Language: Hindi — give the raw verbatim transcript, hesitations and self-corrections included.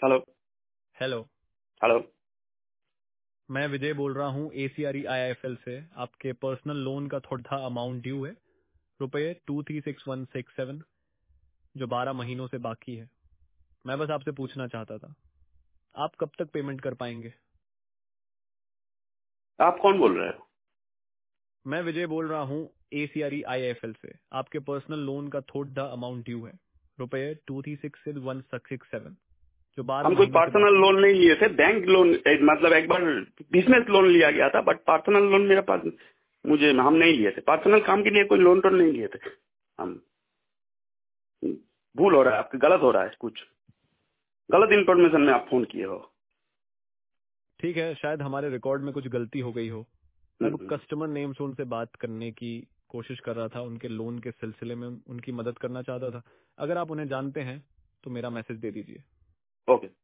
Hello hello. हेलो। मैं विजय बोल रहा हूँ एसीआरई आईआईएफएल से। आपके पर्सनल लोन का थोड़ा अमाउंट ड्यू है, रुपए two three six one six seven, जो बारह महीनों से बाकी है। मैं बस आपसे पूछना चाहता था, आप कब तक पेमेंट कर पाएंगे? आप कौन बोल रहे हो? मैं विजय बोल रहा हूँ एसीआरई आईआईएफएल से। आपके पर्सनल लोन का थोड़ा अमाउंट ड्यू है, रुपए two three six one six seven, जो बारह हम कोई महीनों से पर्सनल बाकी है। लोन नहीं लिए थे, बैंक लोन। एक, मतलब एक बार बिजनेस लोन लिया गया था, बट पर्सनल लोन मेरे पास मुझे हम नहीं लिए थे। पर्सनल काम के लिए कोई लोन तो नहीं लिए थे हम। भूल हो रहा है, आपके गलत हो रहा है, कुछ गलत इन्फॉर्मेशन में आप फोन किए हो। ठीक है, शायद हमारे रिकॉर्ड में कुछ गलती हो गई हो। मैं हम्म, हम्म। कस्टमर नेम से उनसे बात करने की कोशिश कर रहा था, उनके लोन के सिलसिले में उनकी मदद करना चाहता था। अगर आप उन्हें जानते हैं तो मेरा मैसेज दे दीजिए। ओके।